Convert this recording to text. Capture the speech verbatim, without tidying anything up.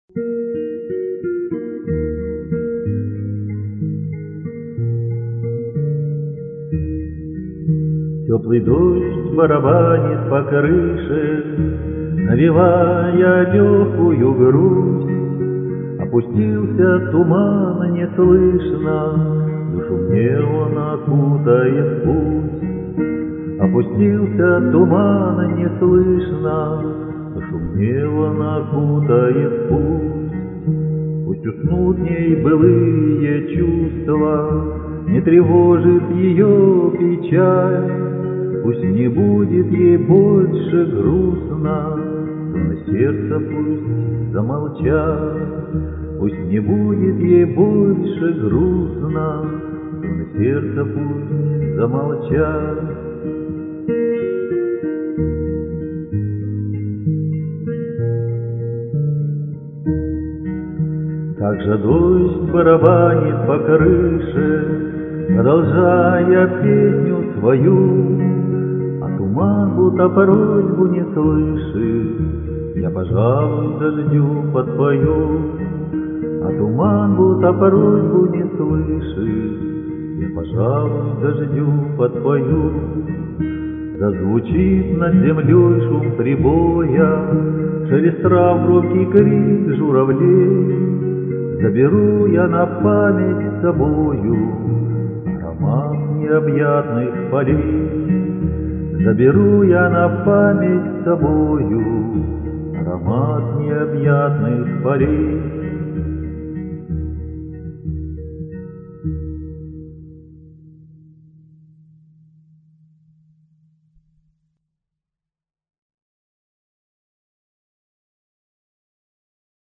Теплый дождь барабанит по крыше, навевая легкую грусть. Опустился туман неслышно, душу мне он окутает путь. Опустился туман неслышно, душу мне он окутает путь. Пусть уснут в ней былые чувства, не тревожит ее печаль. Пусть не будет ей больше грустно, струны сердца пусть замолчат. Пусть не будет ей больше грустно, струны сердца пусть замолчат. Как же дождь барабанит по крыше, продолжая песню свою, а туман будто просьбу не слышит, я, пожалуй, дождю подпою. А туман будто просьбу не слышит, я, пожалуй, дождю подпою. Зазвучит над землей шум прибоя, шелест трав, громкий крик журавлей. Заберу я на память с собою аромат необъятных полей. Заберу я на память с собою аромат необъятных полей.